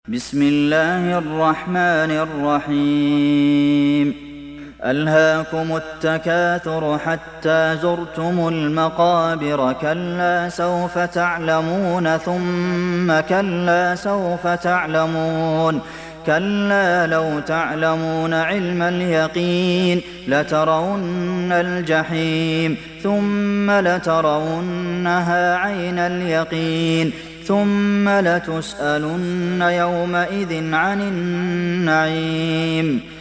بسم الله الرحمن الرحيم ألهاكم التكاثر حتى زرتم المقابر كلا سوف تعلمون ثم كلا سوف تعلمون كلا لو تعلمون علم اليقين لترون الجحيم ثم لترونها عين اليقين ثم لتسألن يومئذ عن النعيم